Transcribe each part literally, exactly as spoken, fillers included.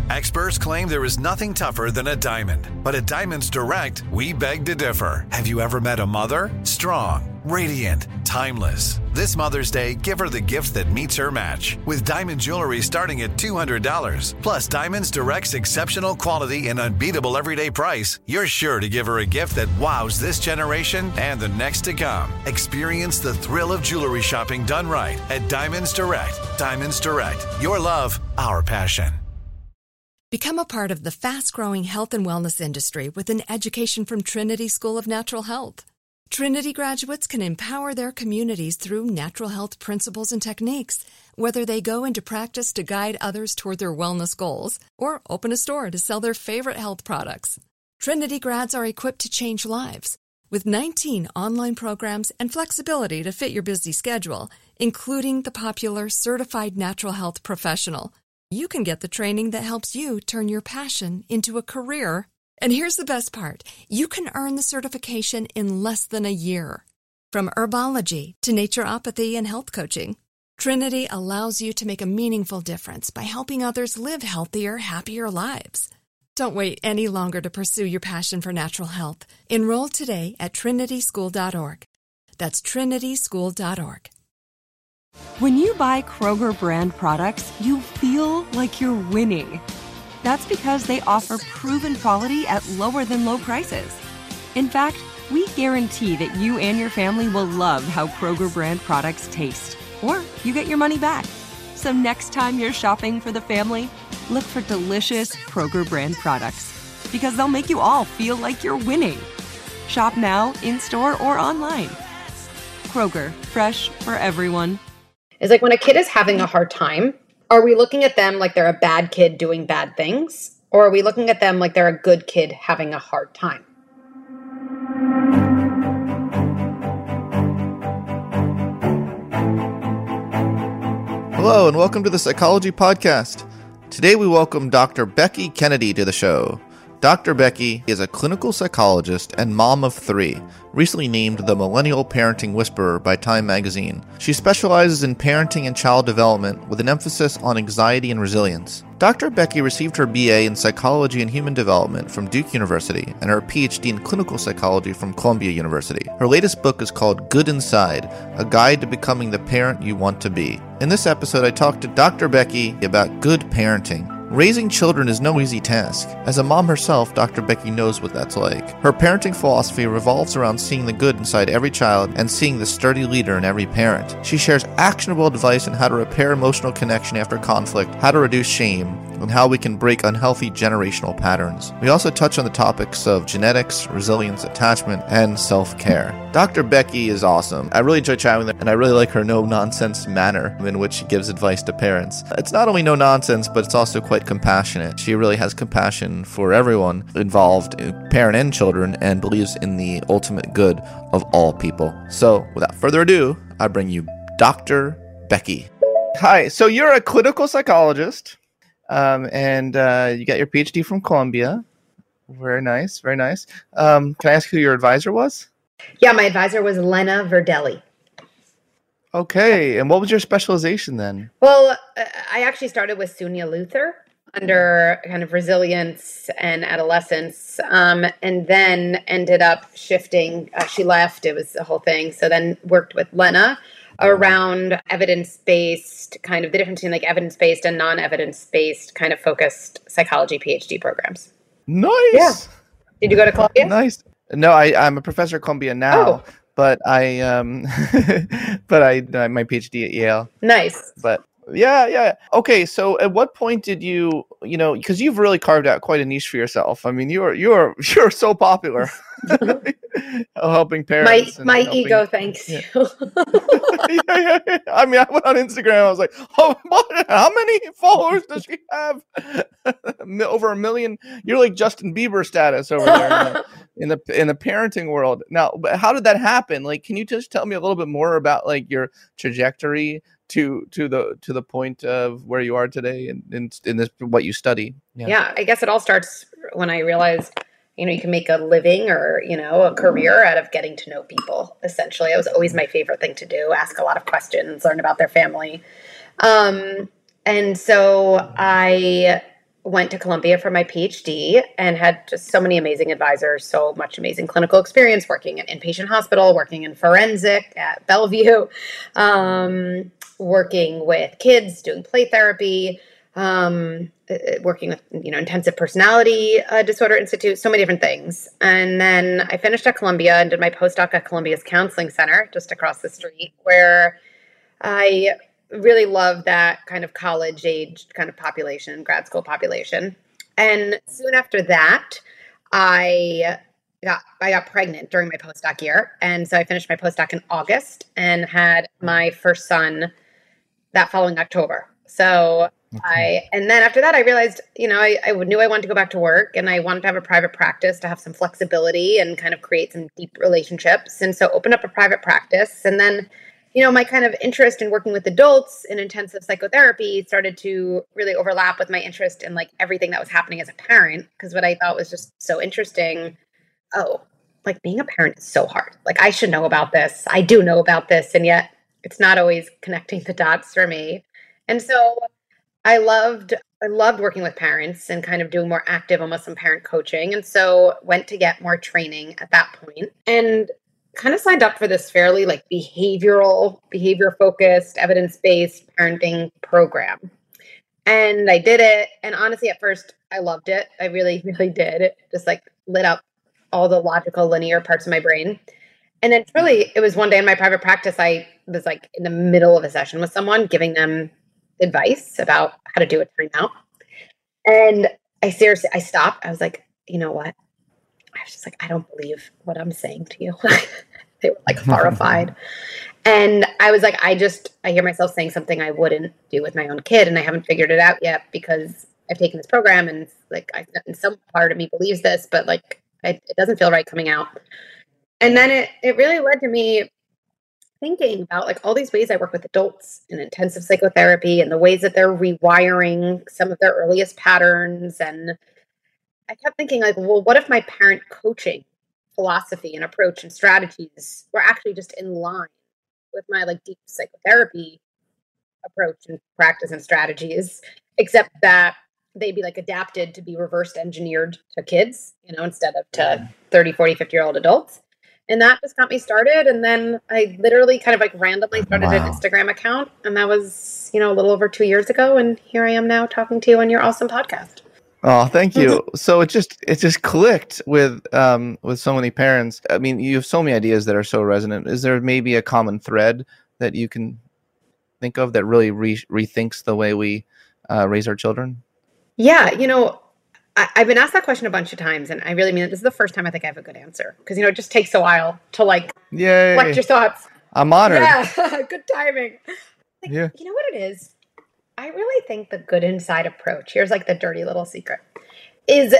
Experts claim there is nothing tougher than a diamond. But at Diamonds Direct, we beg to differ. Have you ever met a mother? Strong, radiant, timeless. This Mother's Day, give her the gift that meets her match. With diamond jewelry starting at two hundred dollars. Plus Diamonds Direct's exceptional quality and unbeatable everyday price, you're sure to give her a gift that wows this generation and the next to come. Experience the thrill of jewelry shopping done right at Diamonds Direct. Diamonds Direct. Your love, our passion. Become a part of the fast-growing health and wellness industry with an education from Trinity School of Natural Health. Trinity graduates can empower their communities through natural health principles and techniques, whether they go into practice to guide others toward their wellness goals or open a store to sell their favorite health products. Trinity grads are equipped to change lives. With nineteen online programs and flexibility to fit your busy schedule, including the popular Certified Natural Health Professional, you can get the training that helps you turn your passion into a career. And here's the best part. You can earn the certification in less than a year. From herbology to naturopathy and health coaching, Trinity allows you to make a meaningful difference by helping others live healthier, happier lives. Don't wait any longer to pursue your passion for natural health. Enroll today at trinity school dot org. That's trinity school dot org. When you buy Kroger brand products, you feel like you're winning. That's because they offer proven quality at lower than low prices. In fact, we guarantee that you and your family will love how Kroger brand products taste, or you get your money back. So next time you're shopping for the family, look for delicious Kroger brand products, because they'll make you all feel like you're winning. Shop now, in-store, or online. Kroger, fresh for everyone. Is like when a kid is having a hard time, are we looking at them like they're a bad kid doing bad things? Or are we looking at them like they're a good kid having a hard time? Hello and welcome to the Psychology Podcast. Today we welcome Doctor Becky Kennedy to the show. Doctor Becky is a clinical psychologist and mom of three, recently named the Millennial Parenting Whisperer by Time magazine. She specializes in parenting and child development with an emphasis on anxiety and resilience. Doctor Becky received her B A in Psychology and Human Development from Duke University and her P H D in Clinical Psychology from Columbia University. Her latest book is called Good Inside, A Guide to Becoming the Parent You Want to Be. In this episode, I talked to Doctor Becky about good parenting. Raising children is no easy task. As a mom herself, Doctor Becky knows what that's like. Her parenting philosophy revolves around seeing the good inside every child and seeing the sturdy leader in every parent. She shares actionable advice on how to repair emotional connection after conflict, how to reduce shame, and how we can break unhealthy generational patterns. We also touch on the topics of genetics, resilience, attachment, and self-care. Doctor Becky is awesome. I really enjoy chatting with her, and I really like her no-nonsense manner in which she gives advice to parents. It's not only no-nonsense, but it's also quite compassionate. She really has compassion for everyone involved, parent and children, and believes in the ultimate good of all people. So, without further ado, I bring you Doctor Becky. Hi, so you're a clinical psychologist. Um, and uh, you got your P H D from Columbia. Very nice, very nice. Um, can I ask who your advisor was? Yeah, my advisor was Lena Verdelli. Okay, and what was your specialization then? Well, I actually started with Sunia Luther under kind of resilience and adolescence, um, and then ended up shifting. Uh, she left, it was the whole thing. So then worked with Lena around evidence-based, kind of the difference between like evidence-based and non-evidence-based kind of focused psychology P H D programs. Nice. Yeah. Did you go to Columbia? Nice. No, I, I'm a professor at Columbia now, oh. but I, um, but I, I my P H D at Yale. Nice. But yeah, yeah. Okay, so at what point did you, you know, because you've really carved out quite a niche for yourself. I mean, you're you're you're so popular, helping parents. My my helping, ego, thanks yeah. you. yeah, yeah, yeah. I mean, I went on Instagram. I was like, oh, what? How many followers does she have? Over a million. You're like Justin Bieber status over there in the, in the in the parenting world. Now, but how did that happen? Like, can you just tell me a little bit more about like your trajectory to to the to the point of where you are today in in, in this what you study? Yeah. yeah, I guess it all starts when I realized, you know, you can make a living or, you know, a career out of getting to know people. Essentially, it was always my favorite thing to do: ask a lot of questions, learn about their family. Um, and so I went to Columbia for my PhD and had just so many amazing advisors, so much amazing clinical experience working in inpatient hospital, working in forensic at Bellevue, um, working with kids, doing play therapy, um, working with, you know, intensive personality uh, disorder institute, so many different things. And then I finished at Columbia and did my postdoc at Columbia's Counseling Center just across the street, where I really love that kind of college age kind of population, grad school population. And soon after that, I got I got pregnant during my postdoc year. And so I finished my postdoc in August and had my first son that following October. So okay. I, and then after that, I realized, you know, I, I knew I wanted to go back to work and I wanted to have a private practice to have some flexibility and kind of create some deep relationships. And so opened up a private practice. And then, you know, my kind of interest in working with adults in intensive psychotherapy started to really overlap with my interest in like everything that was happening as a parent. Because what I thought was just so interesting, oh, like being a parent is so hard. Like I should know about this. I do know about this. And yet it's not always connecting the dots for me. And so I loved, I loved working with parents and kind of doing more active, almost some parent coaching. And so went to get more training at that point and kind of signed up for this fairly like behavioral, behavior focused, evidence-based parenting program. And I did it. And honestly, at first I loved it. I really, really did. It just like lit up all the logical, linear parts of my brain. And then really, it was one day in my private practice, I was like in the middle of a session with someone giving them advice about how to do a timeout. And I seriously, I stopped. I was like, you know what? I was just like, I don't believe what I'm saying to you. They were like horrified. And I was like, I just, I hear myself saying something I wouldn't do with my own kid. And I haven't figured it out yet because I've taken this program and like, I, and some part of me believes this, but like, I, it doesn't feel right coming out. And then it, it really led to me thinking about like all these ways I work with adults in intensive psychotherapy and the ways that they're rewiring some of their earliest patterns. And I kept thinking like, well, what if my parent coaching philosophy and approach and strategies were actually just in line with my like deep psychotherapy approach and practice and strategies, except that they'd be like adapted to be reversed engineered to kids, you know, instead of to thirty, forty, fifty year old adults. And that just got me started. And then I literally kind of like randomly started wow. an Instagram account. And that was, you know, a little over two years ago. And here I am now talking to you on your awesome podcast. Oh, thank you. So it just, it just clicked with, um, with so many parents. I mean, you have so many ideas that are so resonant. Is there maybe a common thread that you can think of that really re- rethinks the way we uh, raise our children? Yeah. You know, I've been asked that question a bunch of times, and I really mean it. This is the first time I think I have a good answer because, you know, it just takes a while to like Yay. collect your thoughts. I'm honored. Yeah, good timing. Like, yeah. You know what it is? I really think the good inside approach, here's like the dirty little secret, is,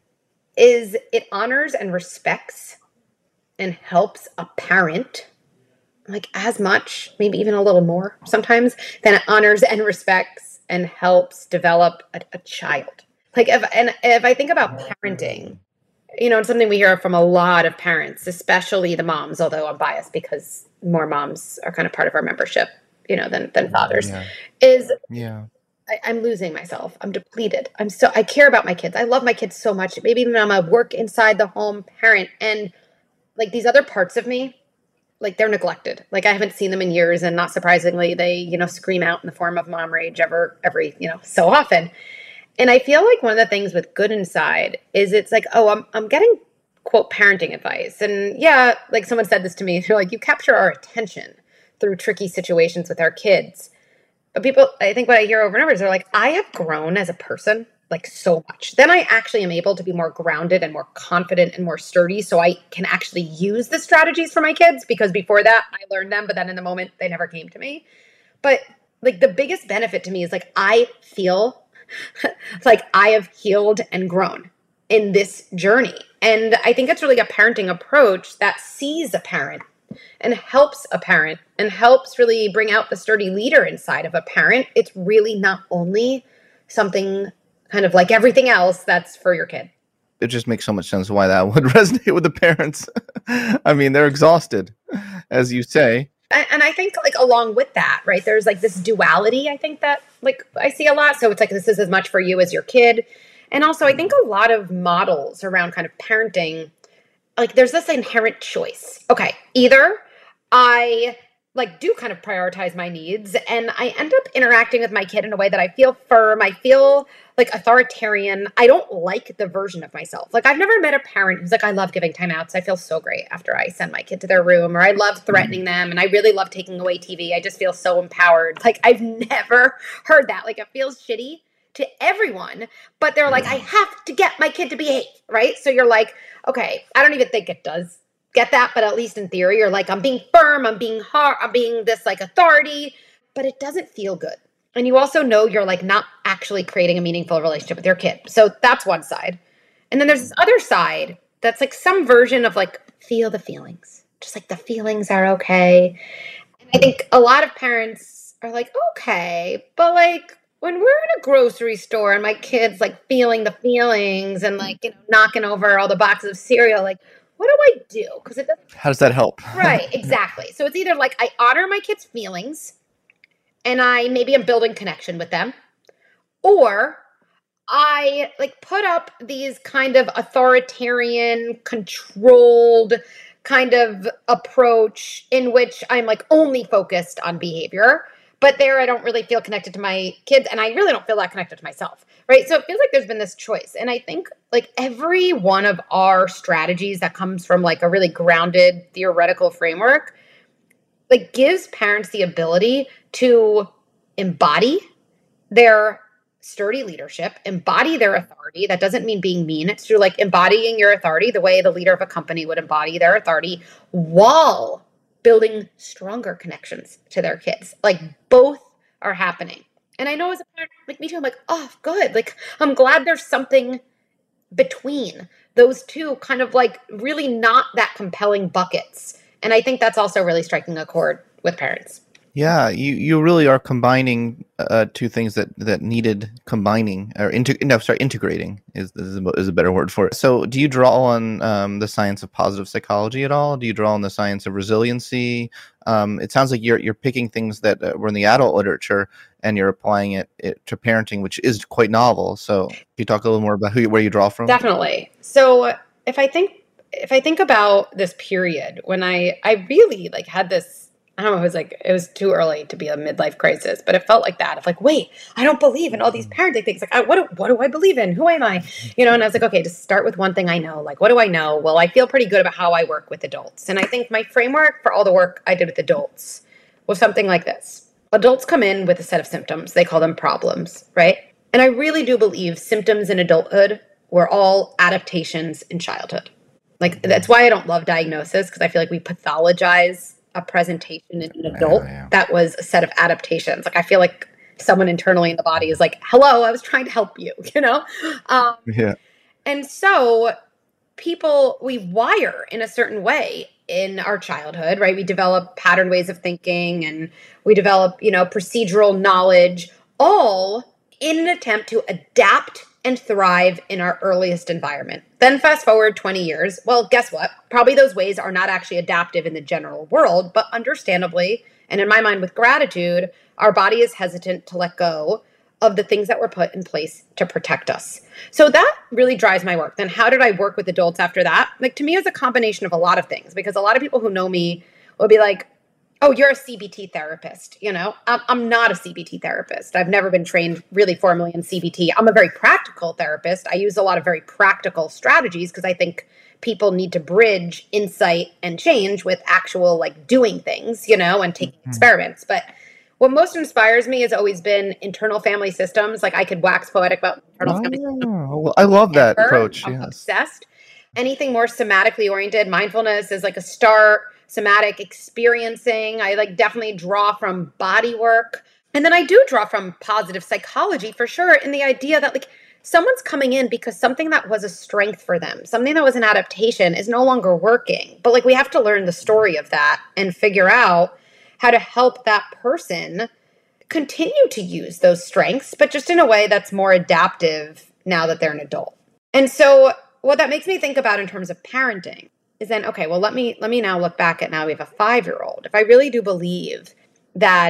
is it honors and respects and helps a parent like as much, maybe even a little more sometimes, than it honors and respects and helps develop a, a child. Like if, and if I think about parenting, you know, it's something we hear from a lot of parents, especially the moms, although I'm biased because more moms are kind of part of our membership, you know, than, than fathers, yeah. is yeah. I, I'm losing myself. I'm depleted. I'm so, I care about my kids. I love my kids so much. Maybe even I'm a work inside the home parent, and like these other parts of me, like they're neglected. Like I haven't seen them in years, and not surprisingly, they, you know, scream out in the form of mom rage ever, every, you know, so often. And I feel like one of the things with good inside is it's like, oh, I'm I'm getting, quote, parenting advice. And yeah, like someone said this to me, they're like, you capture our attention through tricky situations with our kids. But people, I think what I hear over and over is they're like, I have grown as a person, like so much. Then I actually am able to be more grounded and more confident and more sturdy. So I can actually use the strategies for my kids, because before that I learned them, but then in the moment they never came to me. But like the biggest benefit to me is like, I feel like I have healed and grown in this journey. And I think it's really a parenting approach that sees a parent and helps a parent and helps really bring out the sturdy leader inside of a parent. It's really not only something kind of like everything else that's for your kid. It just makes so much sense why that would resonate with the parents. I mean, they're exhausted, as you say. And, and I think like along with that, right, there's like this duality, I think that like I see a lot. So it's like, this is as much for you as your kid. And also I think a lot of models around kind of parenting, like there's this inherent choice. Okay, either I like do kind of prioritize my needs and I end up interacting with my kid in a way that I feel firm. I feel like authoritarian. I don't like the version of myself. Like I've never met a parent who's like, I love giving timeouts. I feel so great after I send my kid to their room, or I love threatening them. And I really love taking away T V. I just feel so empowered. Like I've never heard that. Like it feels shitty to everyone, but they're like, I have to get my kid to behave. Right. So you're like, okay, I don't even think it does get that, but at least in theory, you're like, I'm being firm, I'm being hard, I'm being this like authority, but it doesn't feel good. And you also know you're like not actually creating a meaningful relationship with your kid. So that's one side. And then there's this other side that's like some version of like, feel the feelings, just like the feelings are okay. And I think a lot of parents are like, okay, but like when we're in a grocery store and my kid's like feeling the feelings and like, you know, knocking over all the boxes of cereal, like, what do I do? Because it doesn't. How does that help? Right, exactly. So it's either like I honor my kids' feelings and I maybe am building connection with them, or I like put up these kind of authoritarian, controlled kind of approach in which I'm like only focused on behavior. But there I don't really feel connected to my kids, and I really don't feel that connected to myself, right? So it feels like there's been this choice. And I think like every one of our strategies that comes from like a really grounded theoretical framework, like gives parents the ability to embody their sturdy leadership, embody their authority. That doesn't mean being mean. It's through like embodying your authority the way the leader of a company would embody their authority while building stronger connections to their kids. Like both are happening. And I know as a parent, like me too, I'm like, oh, good. Like, I'm glad there's something between those two kind of like really not that compelling buckets. And I think that's also really striking a chord with parents. Yeah, you, you really are combining uh, two things that, that needed combining or into no sorry integrating is is a, is a better word for it. So, do you draw on um, the science of positive psychology at all? Do you draw on the science of resiliency? Um, it sounds like you're you're picking things that uh, were in the adult literature and you're applying it, it to parenting, which is quite novel. So, can you talk a little more about who where you draw from? Definitely. So, if I think if I think about this period when I I really like had this. I don't know, it was like, it was too early to be a midlife crisis, but it felt like that. Of like, wait, I don't believe in all these parenting things. Like, I, what, do, what do I believe in? Who am I? You know, and I was like, okay, just start with one thing I know. Like, what do I know? Well, I feel pretty good about how I work with adults. And I think my framework for all the work I did with adults was something like this. Adults come in with a set of symptoms. They call them problems, right? And I really do believe symptoms in adulthood were all adaptations in childhood. Like, that's why I don't love diagnosis, because I feel like we pathologize a presentation in an adult yeah, yeah. that was a set of adaptations. Like I feel like someone internally in the body is like, hello, I was trying to help you, you know? Um, yeah. And so people, we wire in a certain way in our childhood, right? We develop pattern ways of thinking and we develop, you know, procedural knowledge, all in an attempt to adapt and thrive in our earliest environment. Then fast forward twenty years. Well, guess what? Probably those ways are not actually adaptive in the general world, but understandably, and in my mind with gratitude, our body is hesitant to let go of the things that were put in place to protect us. So that really drives my work. Then how did I work with adults after that? Like to me, it's a combination of a lot of things, because a lot of people who know me will be like, oh, you're a C B T therapist. You know, I'm, I'm not a C B T therapist. I've never been trained really formally in C B T. I'm a very practical therapist. I use a lot of very practical strategies because I think people need to bridge insight and change with actual like doing things, you know, and taking mm-hmm. experiments. But what most inspires me has always been internal family systems. Like I could wax poetic about internal oh, family systems. Well, I love that Ever. approach. I'm yes. obsessed. Anything more somatically oriented, mindfulness is like a start. Somatic experiencing. I like definitely draw from body work. And then I do draw from positive psychology for sure, in the idea that like someone's coming in because something that was a strength for them, something that was an adaptation is no longer working. But like we have to learn the story of that and figure out how to help that person continue to use those strengths, but just in a way that's more adaptive now that they're an adult. And so what that makes me think about in terms of parenting is then, okay, well, let me let me now look back at now we have a five-year-old. If I really do believe that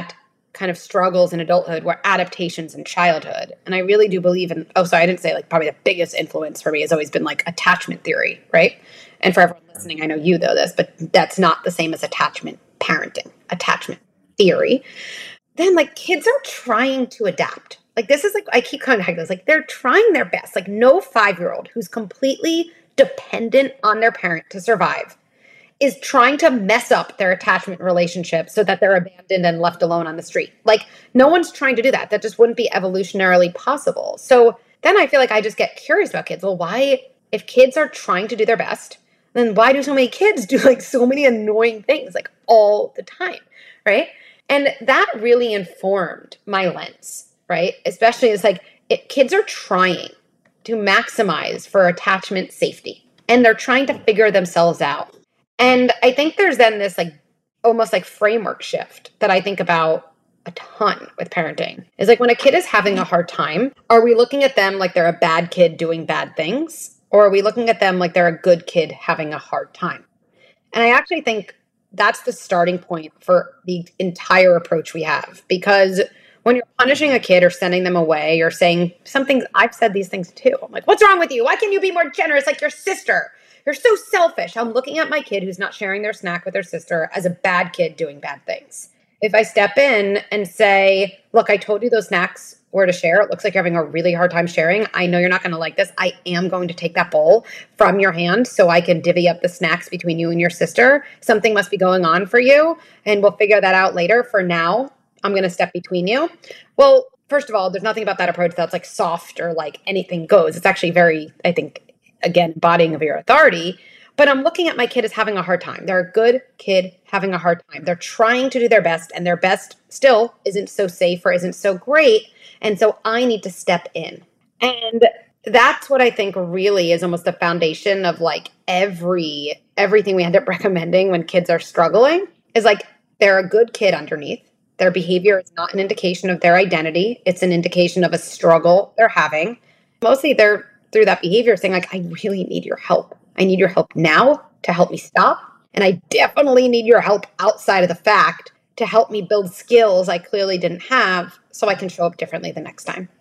kind of struggles in adulthood were adaptations in childhood. And I really do believe in, oh, sorry, I didn't say like probably the biggest influence for me has always been like attachment theory, right? And for everyone listening, I know you know this, but that's not the same as attachment parenting, attachment theory. Then like kids are trying to adapt. Like this is like, I keep coming back to this, like they're trying their best. Like no five-year-old who's completely dependent on their parent to survive is trying to mess up their attachment relationship so that they're abandoned and left alone on the street. Like no one's trying to do that. That just wouldn't be evolutionarily possible. So then I feel like I just get curious about kids. Well, why, if kids are trying to do their best, then why do so many kids do like so many annoying things like all the time, right? And that really informed my lens, right? Especially as like it, kids are trying to maximize for attachment safety and they're trying to figure themselves out. And I think there's then this like almost like framework shift that I think about a ton with parenting. Is like when a kid is having a hard time, are we looking at them like they're a bad kid doing bad things? Or are we looking at them like they're a good kid having a hard time? And I actually think that's the starting point for the entire approach we have. Because when you're punishing a kid or sending them away or saying something, I've said these things too. I'm like, what's wrong with you? Why can't you be more generous like your sister? You're so selfish. I'm looking at my kid who's not sharing their snack with their sister as a bad kid doing bad things. If I step in and say, look, I told you those snacks were to share. It looks like you're having a really hard time sharing. I know you're not going to like this. I am going to take that bowl from your hand so I can divvy up the snacks between you and your sister. Something must be going on for you, and we'll figure that out later. For now, I'm going to step between you. Well, first of all, there's nothing about that approach that's like soft or like anything goes. It's actually very, I think, again, embodying of your authority. But I'm looking at my kid as having a hard time. They're a good kid having a hard time. They're trying to do their best, and their best still isn't so safe or isn't so great. And so I need to step in. And that's what I think really is almost the foundation of like every everything we end up recommending when kids are struggling is like they're a good kid underneath. Their behavior is not an indication of their identity. It's an indication of a struggle they're having. Mostly they're through that behavior saying like, I really need your help. I need your help now to help me stop. And I definitely need your help outside of the fact to help me build skills I clearly didn't have so I can show up differently the next time.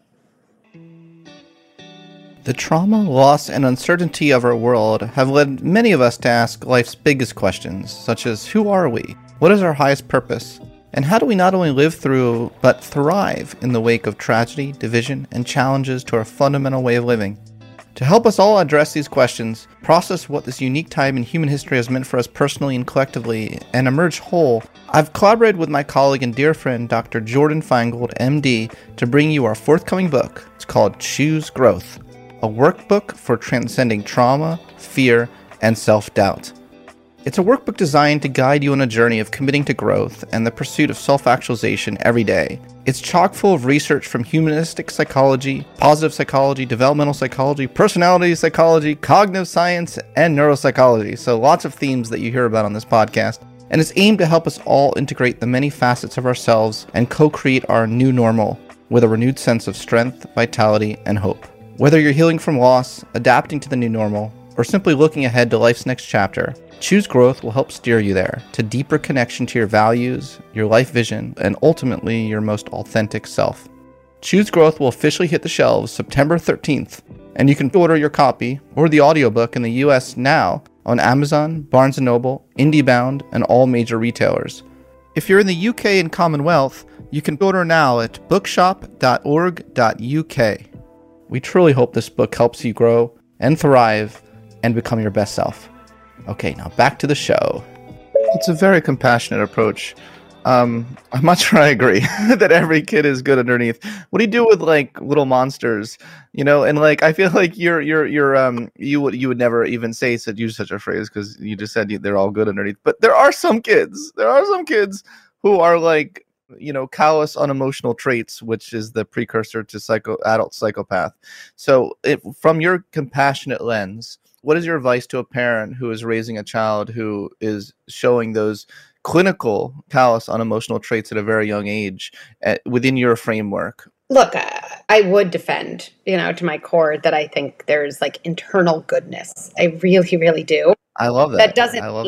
The trauma, loss, and uncertainty of our world have led many of us to ask life's biggest questions, such as who are we? What is our highest purpose? And how do we not only live through, but thrive in the wake of tragedy, division, and challenges to our fundamental way of living? To help us all address these questions, process what this unique time in human history has meant for us personally and collectively, and emerge whole, I've collaborated with my colleague and dear friend, Doctor Jordan Feingold, M D, to bring you our forthcoming book. It's called Choose Growth, a workbook for transcending trauma, fear, and self-doubt. It's a workbook designed to guide you on a journey of committing to growth and the pursuit of self-actualization every day. It's chock full of research from humanistic psychology, positive psychology, developmental psychology, personality psychology, cognitive science, and neuropsychology. So lots of themes that you hear about on this podcast. And it's aimed to help us all integrate the many facets of ourselves and co-create our new normal with a renewed sense of strength, vitality, and hope. Whether you're healing from loss, adapting to the new normal, or simply looking ahead to life's next chapter, Choose Growth will help steer you there to deeper connection to your values, your life vision, and ultimately your most authentic self. Choose Growth will officially hit the shelves September thirteenth, and you can order your copy or the audiobook in the U S now on Amazon, Barnes and Noble, IndieBound, and all major retailers. If you're in the U K and Commonwealth, you can order now at bookshop dot org dot U K. We truly hope this book helps you grow and thrive and become your best self. Okay, now back to the show. It's a very compassionate approach. Um, I'm not sure I agree that every kid is good underneath. What do you do with like little monsters? You know, and like I feel like you're you're you're um you would you would never even say said use such a phrase because you just said they're all good underneath. But there are some kids. There are some kids who are like, you know, callous unemotional traits, which is the precursor to psycho adult psychopath. So, it, from your compassionate lens, what is your advice to a parent who is raising a child who is showing those clinical callous unemotional traits at a very young age at, within your framework? Look, uh, I would defend, you know, to my core that I think there's like internal goodness. I really, really do. I love that. That doesn't I love mean that.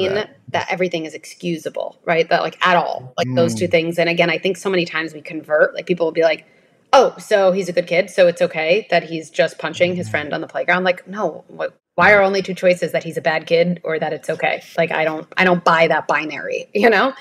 that everything is excusable, right? That like at all, like mm. those two things. And again, I think so many times we convert, like people will be like, oh, so he's a good kid, so it's okay that he's just punching his friend on the playground. Like, no, what, why are only two choices, that he's a bad kid or that it's okay? Like, I don't, I don't buy that binary, you know?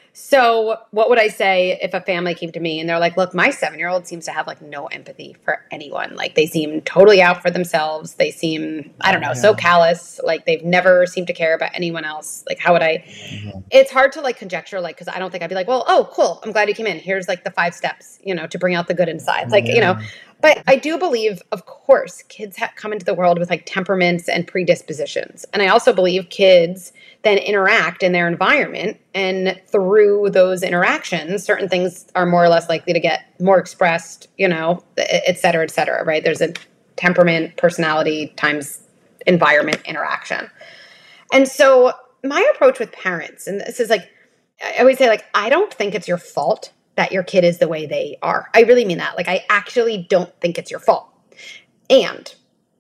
So what would I say if a family came to me and they're like, look, my seven-year-old seems to have like no empathy for anyone. Like they seem totally out for themselves. They seem, I don't know, yeah. so callous. Like they've never seemed to care about anyone else. Like how would I, mm-hmm. it's hard to like conjecture, like, cause I don't think I'd be like, well, oh, cool. I'm glad you came in. Here's like the five steps, you know, to bring out the good inside. Like, yeah. you know, but I do believe, of course, kids ha- come into the world with like temperaments and predispositions. And I also believe kids then interact in their environment. And through those interactions, certain things are more or less likely to get more expressed, you know, et cetera, et cetera, right? There's a temperament, personality times environment interaction. And so my approach with parents, and this is like, I always say, like, I don't think it's your fault that your kid is the way they are. I really mean that. Like, I actually don't think it's your fault. And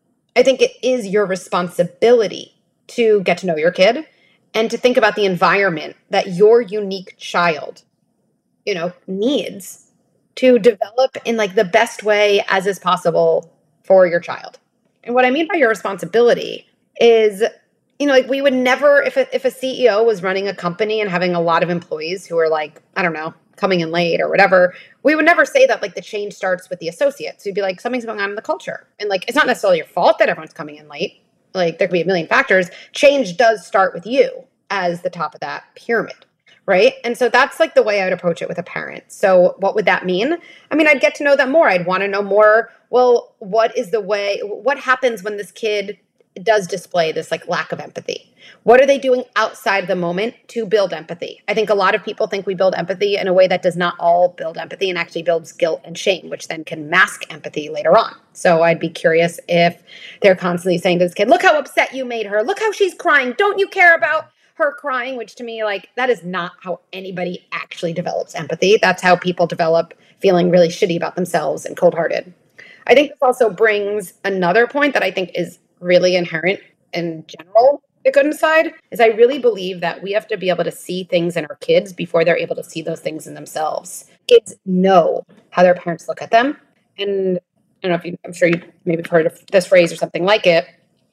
I think it is your responsibility to get to know your kid and to think about the environment that your unique child, you know, needs to develop in like the best way as is possible for your child. And what I mean by your responsibility is, you know, like we would never, if a, if a C E O was running a company and having a lot of employees who are like, I don't know, coming in late or whatever, we would never say that like the change starts with the associates. We'd be like, something's going on in the culture. And like, it's not necessarily your fault that everyone's coming in late. Like there could be a million factors. Change does start with you as the top of that pyramid, right? And so that's like the way I would approach it with a parent. So what would that mean? I mean, I'd get to know them more. I'd want to know more, well, what is the way, what happens when this kid does display this like lack of empathy? What are they doing outside the moment to build empathy? I think a lot of people think we build empathy in a way that does not all build empathy and actually builds guilt and shame, which then can mask empathy later on. So I'd be curious if they're constantly saying to this kid, look how upset you made her. Look how she's crying. Don't you care about her crying? Which to me, like, that is not how anybody actually develops empathy. That's how people develop feeling really shitty about themselves and cold-hearted. I think this also brings another point that I think is really inherent in general, the good inside, is I really believe that we have to be able to see things in our kids before they're able to see those things in themselves. Kids know how their parents look at them. And I don't know if you, I'm sure you maybe heard of this phrase or something like it.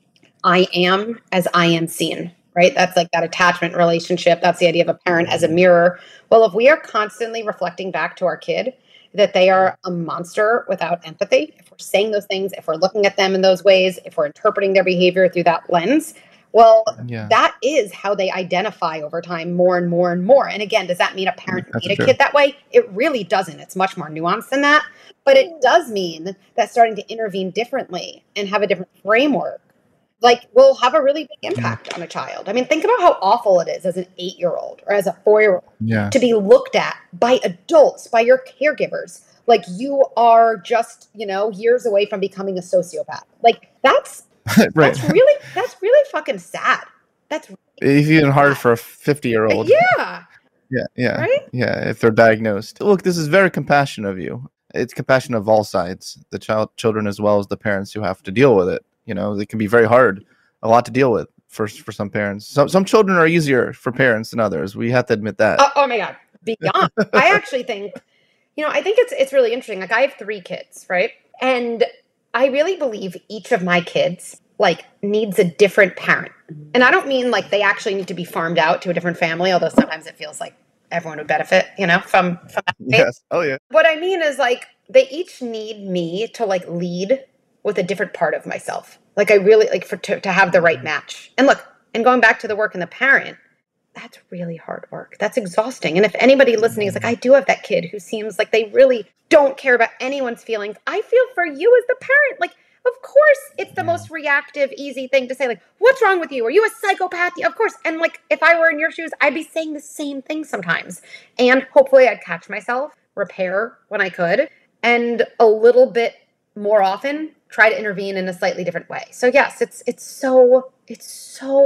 I am as I am seen, right? That's like that attachment relationship. That's the idea of a parent as a mirror. Well, if we are constantly reflecting back to our kid that they are a monster without empathy, if we're saying those things, if we're looking at them in those ways, if we're interpreting their behavior through that lens, well, yeah. that is how they identify over time more and more and more. And again, does that mean a parent That's made true. a kid that way? It really doesn't. It's much more nuanced than that. But it does mean that starting to intervene differently and have a different framework, like, will have a really big impact on a child. I mean, think about how awful it is as an eight-year-old or as a four-year-old yeah. to be looked at by adults, by your caregivers, like you are just, you know, years away from becoming a sociopath. Like, that's right. That's really, that's really fucking sad. That's really it's even hard for a fifty-year-old. Yeah. Yeah, yeah, right? yeah. If they're diagnosed, look, this is very compassionate of you. It's compassion of all sides, the child, children, as well as the parents who have to deal with it. You know, it can be very hard, a lot to deal with for for some parents. Some some children are easier for parents than others. We have to admit that. Oh, oh my God, beyond. I actually think, you know, I think it's it's really interesting. Like I have three kids, right? And I really believe each of my kids like needs a different parent. And I don't mean like they actually need to be farmed out to a different family, although sometimes it feels like everyone would benefit, you know, from, from that. Yes. Oh yeah. What I mean is like they each need me to like lead with a different part of myself. Like I really like for to, to have the right match. And look, and going back to the work and the parent, that's really hard work. That's exhausting. And if anybody listening is like, I do have that kid who seems like they really don't care about anyone's feelings, I feel for you as the parent. Like, of course, it's the most reactive, easy thing to say, like, what's wrong with you? Are you a psychopath? Of course. And like, if I were in your shoes, I'd be saying the same thing sometimes. And hopefully I'd catch myself, repair when I could, and a little bit more often try to intervene in a slightly different way. So yes, it's it's so it's so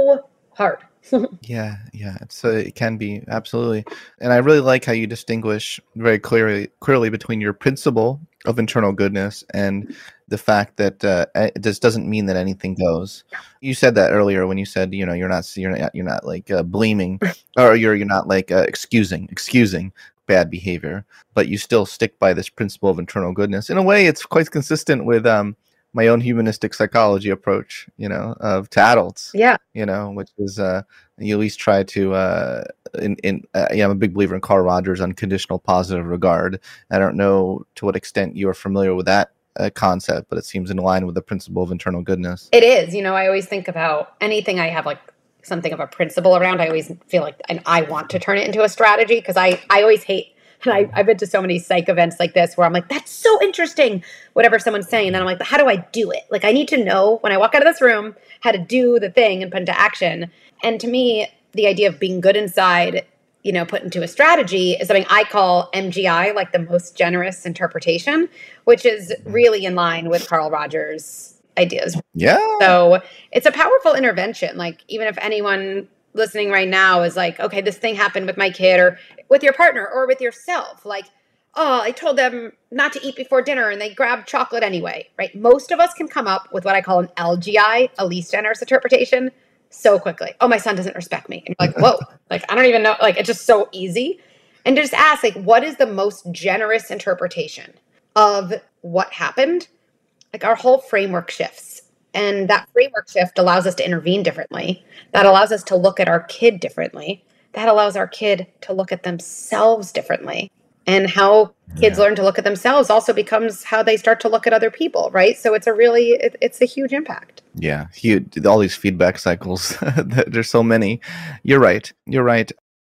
hard. Yeah, yeah. So it can be, absolutely. And I really like how you distinguish very clearly clearly between your principle of internal goodness and the fact that uh, it just doesn't mean that anything goes. You said that earlier when you said, you know, you're not you're not you're not like uh, blaming, or you're you're not like uh, excusing excusing bad behavior, but you still stick by this principle of internal goodness. In a way, it's quite consistent with um my own humanistic psychology approach, you know, of to adults. Yeah. You know, which is uh, you at least try to. Uh, in in uh, yeah, I'm a big believer in Carl Rogers' unconditional positive regard. I don't know to what extent you are familiar with that uh, concept, but it seems in line with the principle of internal goodness. It is. You know, I always think about anything I have like something of a principle around. I always feel like and I want to turn it into a strategy because I I always hate. And I, I've been to so many psych events like this where I'm like, that's so interesting, whatever someone's saying. And then I'm like, how do I do it? Like, I need to know when I walk out of this room how to do the thing and put into action. And to me, the idea of being good inside, you know, put into a strategy is something I call M G I, like the most generous interpretation, which is really in line with Carl Rogers' ideas. Yeah. So it's a powerful intervention. Like, even if anyone listening right now is like, okay, this thing happened with my kid or with your partner or with yourself. Like, oh, I told them not to eat before dinner and they grabbed chocolate anyway, right? Most of us can come up with what I call an L G I, a least generous interpretation, so quickly. Oh, my son doesn't respect me. And you're like, whoa, like, I don't even know. Like, it's just so easy. And just ask, like, what is the most generous interpretation of what happened? Like, our whole framework shifts. And that framework shift allows us to intervene differently. That allows us to look at our kid differently. That allows our kid to look at themselves differently. And how kids yeah. learn to look at themselves also becomes how they start to look at other people, right? So it's a really, it, it's a huge impact. Yeah, huge. All these feedback cycles. There's so many. You're right. You're right.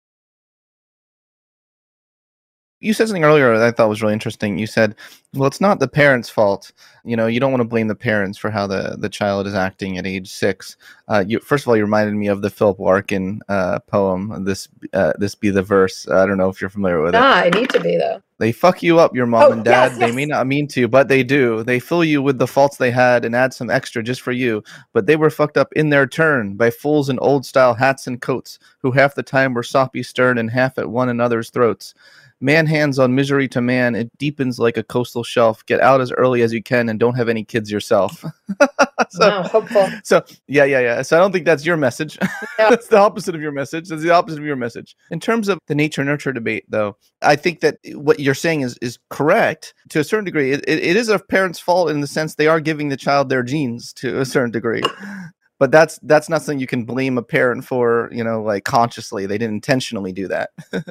You said something earlier that I thought was really interesting. You said, well, it's not the parents' fault. You know, you don't want to blame the parents for how the, the child is acting at age six. Uh, you, first of all, you reminded me of the Philip Larkin uh, poem, This uh, This Be the Verse. I don't know if you're familiar with ah, it. I need to be, though. They fuck you up, your mom oh, and dad. Yes, they yes. may not mean to, but they do. They fill you with the faults they had and add some extra just for you. But they were fucked up in their turn by fools in old-style hats and coats who half the time were soppy stern and half at one another's throats. Man hands on misery to man, it deepens like a coastal shelf. Get out as early as you can and don't have any kids yourself. so, wow, hopeful. So, yeah, yeah, yeah. So I don't think that's your message. Yeah. That's the opposite of your message. That's the opposite of your message. In terms of the nature-nurture debate, though, I think that what you're saying is, is correct to a certain degree. It, it, it is a parent's fault in the sense they are giving the child their genes to a certain degree. But that's that's not something you can blame a parent for, you know, like consciously. They didn't intentionally do that.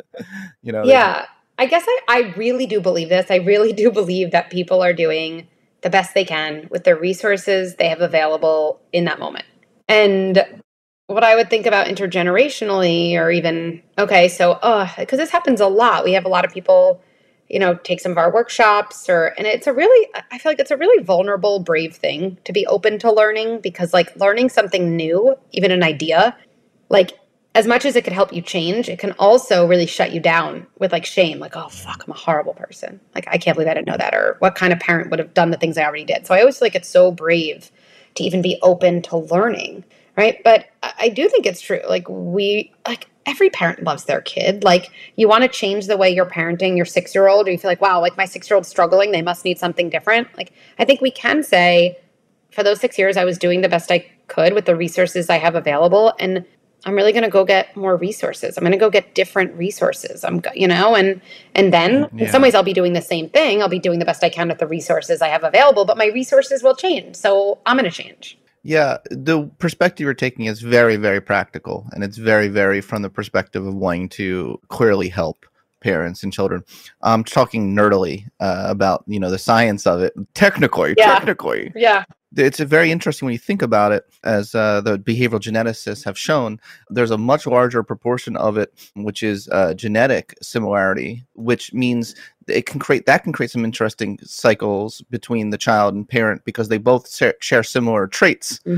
you know. Yeah, I guess I, I really do believe this. I really do believe that people are doing the best they can with their resources they have available in that moment. And what I would think about intergenerationally, or even, okay, so, oh, because this happens a lot. We have a lot of people, you know, take some of our workshops or, and it's a really, I feel like it's a really vulnerable, brave thing to be open to learning, because like learning something new, even an idea, like as much as it could help you change, it can also really shut you down with like shame. Like, oh, fuck, I'm a horrible person. Like, I can't believe I didn't know that. Or what kind of parent would have done the things I already did? So I always feel like it's so brave to even be open to learning. Right. But I do think it's true. Like we, like every parent loves their kid. Like you want to change the way you're parenting your six-year-old, or you feel like, wow, like my six-year-old's struggling. They must need something different. Like, I think we can say for those six years, I was doing the best I could with the resources I have available. And I'm really going to go get more resources. I'm going to go get different resources. I'm, you know, and, and then yeah. in some ways I'll be doing the same thing. I'll be doing the best I can with the resources I have available, but my resources will change. So I'm going to change. Yeah, the perspective you're taking is very, very practical, and it's very, very from the perspective of wanting to clearly help parents and children. I'm talking nerdily uh, about, you know, the science of it, technically, yeah. technically. Yeah. It's a very interesting when you think about it, as uh, the behavioral geneticists have shown, there's a much larger proportion of it, which is uh, genetic similarity, which means it can create, that can create some interesting cycles between the child and parent because they both share similar traits. Mm-hmm.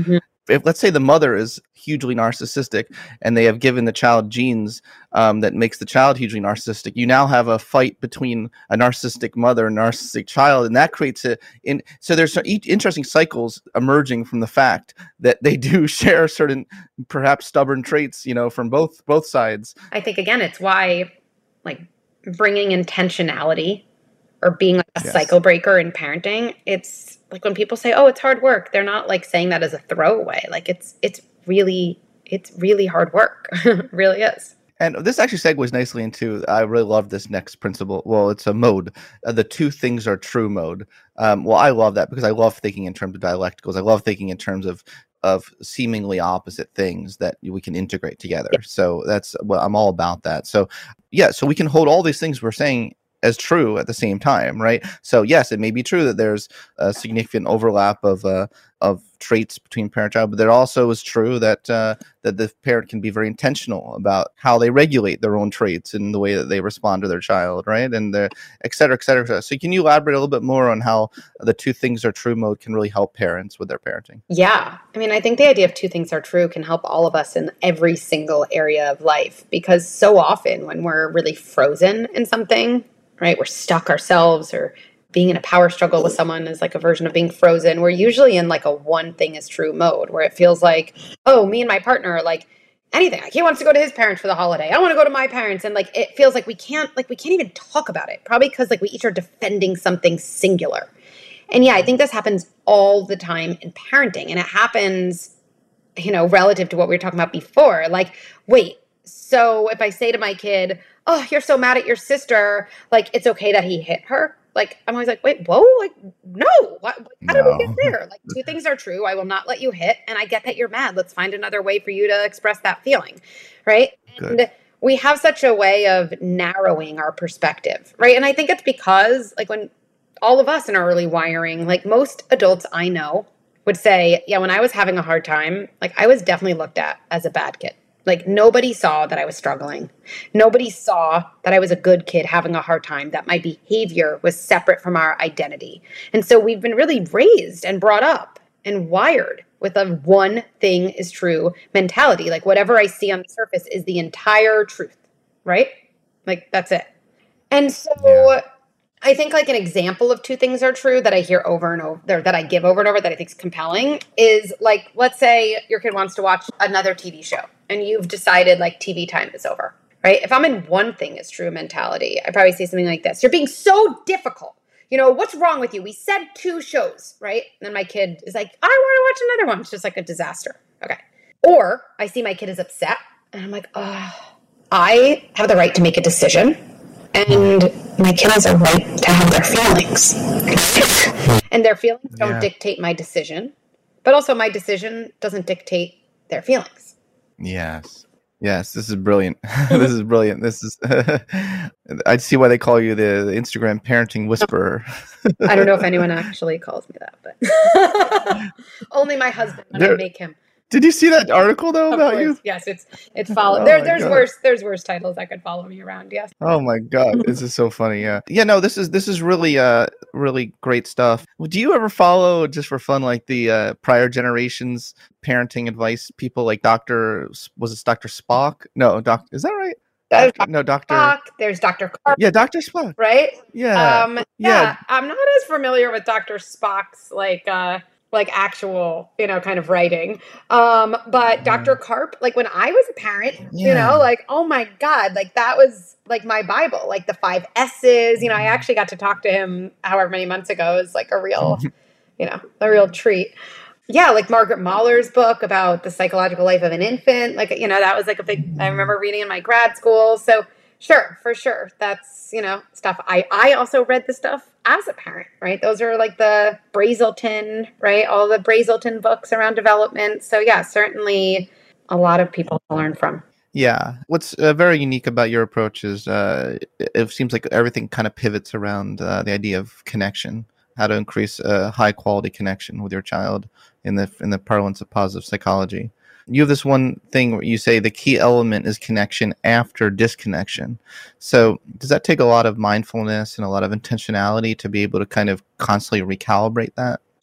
if let's say the mother is hugely narcissistic and they have given the child genes um, that makes the child hugely narcissistic, you now have a fight between a narcissistic mother and a narcissistic child, and that creates a in so there's some interesting cycles emerging from the fact that they do share certain perhaps stubborn traits, you know, from both both sides. I think again, it's why like bringing intentionality or being like a yes. cycle breaker in parenting, it's like when people say, oh, it's hard work, they're not like saying that as a throwaway. Like it's it's really, it's really hard work. It really is. And this actually segues nicely into, I really love this next principle. Well, it's a mode, uh, the two things are true mode. Um, well, I love that because I love thinking in terms of dialecticals. I love thinking in terms of of seemingly opposite things that we can integrate together. Yeah. So that's well, I'm all about that. So yeah, so we can hold all these things we're saying as true at the same time, right? So yes, it may be true that there's a significant overlap of uh, of traits between parent and child, but there also is true that uh, that the parent can be very intentional about how they regulate their own traits and the way that they respond to their child, right? And the et cetera, et cetera, et cetera. So can you elaborate a little bit more on how the two things are true mode can really help parents with their parenting? Yeah. I mean, I think the idea of two things are true can help all of us in every single area of life, because so often when we're really frozen in something, right, we're stuck ourselves, or being in a power struggle with someone is like a version of being frozen. We're usually in like a one thing is true mode where it feels like, oh, me and my partner, like anything. Like he wants to go to his parents for the holiday. I want to go to my parents. And like, it feels like we can't, like we can't even talk about it. Probably because like we each are defending something singular. And yeah, I think this happens all the time in parenting. And it happens, you know, relative to what we were talking about before. Like, wait, so if I say to my kid, oh, you're so mad at your sister, like it's okay that he hit her. Like, I'm always like, wait, whoa, like, no, what, how did No. we get there? Like, two things are true. I will not let you hit. And I get that you're mad. Let's find another way for you to express that feeling. Right. Good. And we have such a way of narrowing our perspective. Right. And I think it's because like when all of us in our early wiring, like most adults I know would say, yeah, when I was having a hard time, like I was definitely looked at as a bad kid. Like nobody saw that I was struggling. Nobody saw that I was a good kid having a hard time, that my behavior was separate from our identity. And so we've been really raised and brought up and wired with a one thing is true mentality. Like whatever I see on the surface is the entire truth, right? Like that's it. And so yeah. I think like an example of two things are true that I hear over and over, that I give over and over that I think is compelling is like, let's say your kid wants to watch another T V show and you've decided like T V time is over, right? If I'm in one thing is true mentality, I probably say something like this. You're being so difficult. You know, what's wrong with you? We said two shows, right? And then my kid is like, I want to watch another one. It's just like a disaster. Okay. Or I see my kid is upset and I'm like, oh, I have the right to make a decision. And my kid has a right to have their feelings. And their feelings don't yeah. dictate my decision. But also my decision doesn't dictate their feelings. Yes. Yes. This is brilliant. This is brilliant. This is, I see why they call you the, the Instagram parenting whisperer. I don't know if anyone actually calls me that, but only my husband when there, I make him. Did you see that article though of about course. you? Yes, it's it's follow. Oh there, there's God. worse. There's worse titles that could follow me around. Yes. Oh my God, this is so funny. Yeah, yeah. No, this is this is really uh really great stuff. Do you ever follow just for fun like the uh, prior generations parenting advice? People like Doctor was it Doctor Spock? No, Doc. Is that right? There's Doctor, no, Doctor Spock. There's Doctor Carp. Yeah, Doctor Spock. Right. Yeah. Um. Yeah, yeah. I'm not as familiar with Doctor Spock's like uh. like actual, you know, kind of writing. Um, but Doctor Carp, like when I was a parent, yeah. you know, like, oh my God, like that was like my Bible, like the five S's, you know, I actually got to talk to him however many months ago. It was like a real, you know, a real treat. Yeah. Like Margaret Mahler's book about the psychological life of an infant. Like, you know, that was like a big, I remember reading in my grad school. So sure, for sure. That's, you know, stuff. I, I also read the stuff as a parent, right? Those are like the Brazelton, right? All the Brazelton books around development. So yeah, certainly a lot of people to learn from. Yeah. What's uh, very unique about your approach is uh, it, it seems like everything kind of pivots around uh, the idea of connection, how to increase a high quality connection with your child in the in the parlance of positive psychology. You have this one thing where you say the key element is connection after disconnection. So does that take a lot of mindfulness and a lot of intentionality to be able to kind of constantly recalibrate that?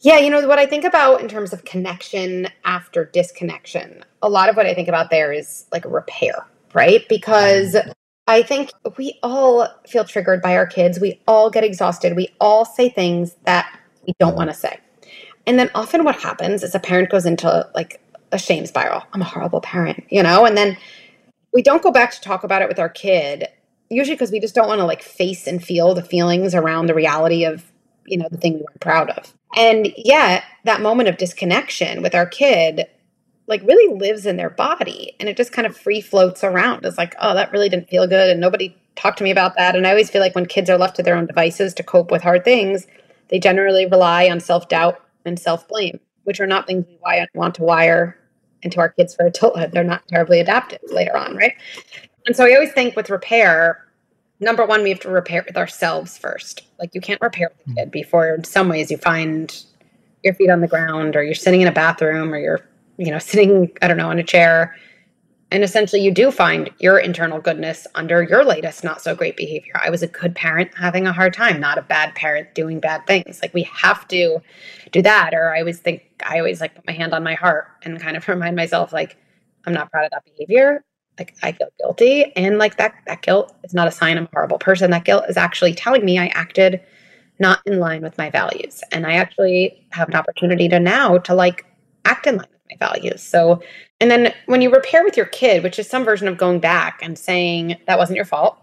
Yeah, you know, what I think about in terms of connection after disconnection, a lot of what I think about there is like repair, right? Because I think we all feel triggered by our kids. We all get exhausted. We all say things that we don't want to say. And then often what happens is a parent goes into like a shame spiral. I'm a horrible parent, you know? And then we don't go back to talk about it with our kid, usually because we just don't want to like face and feel the feelings around the reality of, you know, the thing we weren't proud of. And yet that moment of disconnection with our kid like really lives in their body, and it just kind of free floats around. It's like, oh, that really didn't feel good, and nobody talked to me about that. And I always feel like when kids are left to their own devices to cope with hard things, they generally rely on self-doubt and self-blame, which are not things we want to wire into our kids for adulthood. They're not terribly adaptive later on, right? And so I always think with repair, number one, we have to repair with ourselves first. Like you can't repair with a kid before in some ways you find your feet on the ground, or you're sitting in a bathroom, or you're, you know, sitting, I don't know, in a chair. And essentially you do find your internal goodness under your latest not so great behavior. I was a good parent having a hard time, not a bad parent doing bad things. Like we have to do that. Or I always think, I always like put my hand on my heart and kind of remind myself, like, I'm not proud of that behavior. Like I feel guilty. And like that, that guilt is not a sign I'm a horrible person. That guilt is actually telling me I acted not in line with my values. And I actually have an opportunity to now to like act in line with my values. So, and then when you repair with your kid, which is some version of going back and saying that wasn't your fault,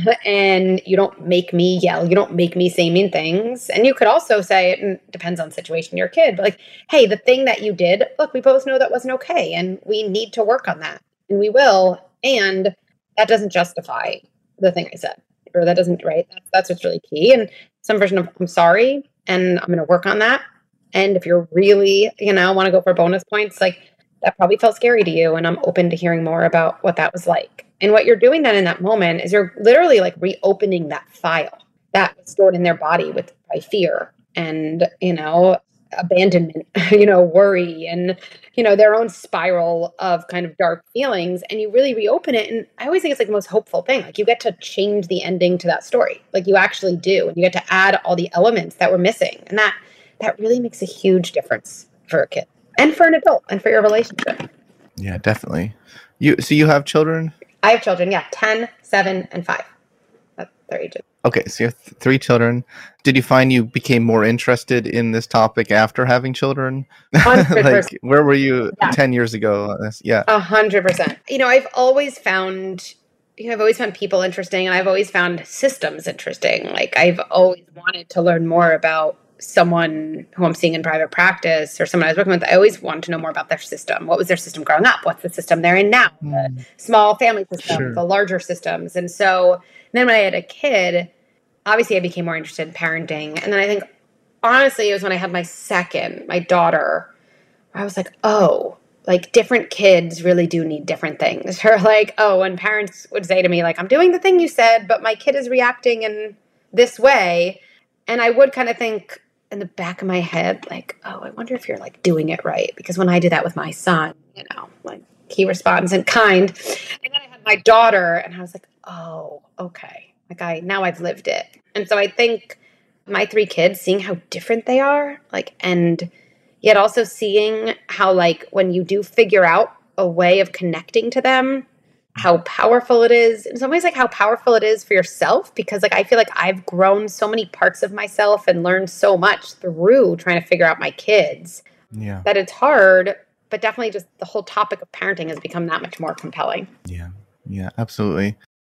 and you don't make me yell, you don't make me say mean things. And you could also say, it depends on the situation of your kid, but like, hey, the thing that you did, look, we both know that wasn't okay, and we need to work on that, and we will. And that doesn't justify the thing I said, or that doesn't, right? That's, that's what's really key. And some version of, I'm sorry, and I'm going to work on that. And if you're really, you know, want to go for bonus points, like that probably felt scary to you. And I'm open to hearing more about what that was like. And what you're doing then in that moment is you're literally like reopening that file that was stored in their body with by fear and, you know, abandonment, you know, worry, and, you know, their own spiral of kind of dark feelings. And you really reopen it. And I always think it's like the most hopeful thing. Like you get to change the ending to that story. Like you actually do. And you get to add all the elements that were missing. And that, that really makes a huge difference for a kid and for an adult and for your relationship. Yeah, definitely. You, so you have children? I have children. Yeah. ten, seven, and five. That's their ages. Okay, so you have th- three children. Did you find you became more interested in this topic after having children? Like, where were you yeah. ten years ago? Yeah. A hundred percent. You know, I've always found, you know, I've always found people interesting, and I've always found systems interesting. Like, I've always wanted to learn more about someone who I'm seeing in private practice or someone I was working with. I always wanted to know more about their system. What was their system growing up? What's the system they're in now? Mm. The small family system, sure. The larger systems. And so then when I had a kid, obviously I became more interested in parenting. And then I think, honestly, it was when I had my second, my daughter, where I was like, oh, like different kids really do need different things. Or like, oh, when parents would say to me, like, I'm doing the thing you said, but my kid is reacting in this way. And I would kind of think in the back of my head, like, oh, I wonder if you're like doing it right. Because when I do that with my son, you know, like he responds in kind. And then I had my daughter and I was like, oh, okay. Like I, now I've lived it. And so I think my three kids, seeing how different they are, like, and yet also seeing how, like, when you do figure out a way of connecting to them, how powerful it is. In some ways, like how powerful it is for yourself, because like I feel like I've grown so many parts of myself and learned so much through trying to figure out my kids. Yeah. That it's hard, but definitely just the whole topic of parenting has become that much more compelling. Yeah. Yeah, absolutely.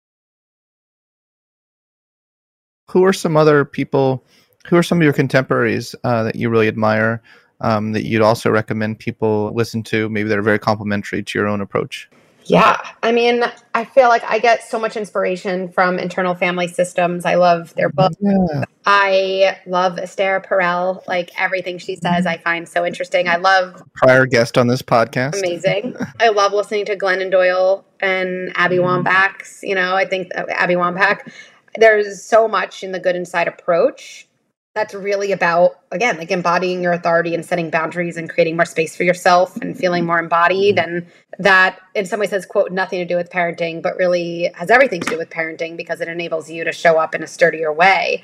Who are some other people, who are some of your contemporaries uh, that you really admire, um, that you'd also recommend people listen to, maybe that are very complementary to your own approach? Yeah. I mean, I feel like I get so much inspiration from Internal Family Systems. I love their book. Yeah. I love Esther Perel. Like everything she says, I find so interesting. I love... Prior guest on this podcast. Amazing. I love listening to Glennon Doyle and Abby mm. Wambach. You know, I think uh, Abby Wambach. There's so much in the Good Inside approach that's really about, again, like embodying your authority and setting boundaries and creating more space for yourself and feeling more embodied. And that in some ways has, quote, nothing to do with parenting, but really has everything to do with parenting because it enables you to show up in a sturdier way.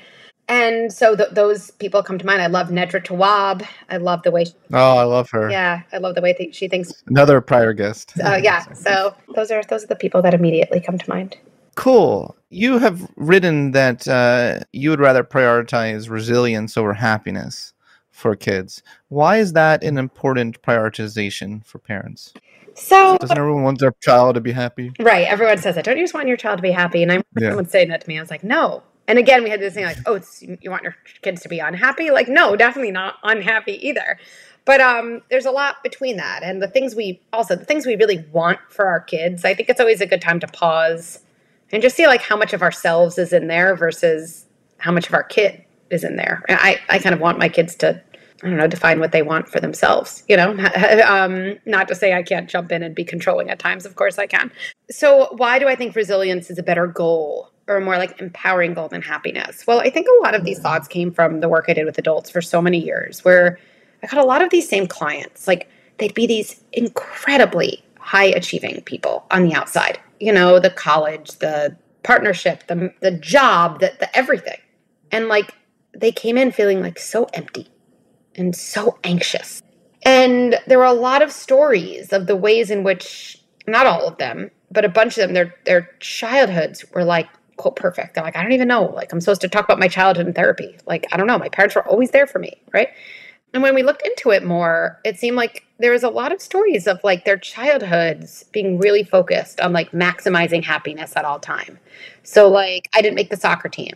And so th- those people come to mind. I love Nedra Tawwab. I love the way she, Oh, I love her. yeah, I love the way th- she thinks. Another prior guest. Uh, yeah. So those are those are the people that immediately come to mind. Cool. You have written that uh, you would rather prioritize resilience over happiness for kids. Why is that an important prioritization for parents? So doesn't everyone want their child to be happy? Right. Everyone says that. Don't you just want your child to be happy? And I remember Yeah. someone saying that to me. I was like, no. And again, we had this thing like, oh, it's, you want your kids to be unhappy? Like, no, definitely not unhappy either. But um, there's a lot between that. And the things we also, the things we really want for our kids, I think it's always a good time to pause and just see like how much of ourselves is in there versus how much of our kid is in there. And I, I kind of want my kids to, I don't know, define what they want for themselves, you know, um, not to say I can't jump in and be controlling at times. Of course I can. So why do I think resilience is a better goal or a more like empowering goal than happiness? Well, I think a lot of these thoughts came from the work I did with adults for so many years, where I got a lot of these same clients. Like they'd be these incredibly high achieving people on the outside, you know, the college, the partnership, the, the job, the, the everything. And like they came in feeling like so empty and so anxious. And there were a lot of stories of the ways in which, not all of them, but a bunch of them, their their childhoods were like, quote, perfect. They're like, I don't even know. Like, I'm supposed to talk about my childhood in therapy. Like, I don't know. My parents were always there for me, right? And when we looked into it more, it seemed like there was a lot of stories of like their childhoods being really focused on like maximizing happiness at all time. So like, I didn't make the soccer team.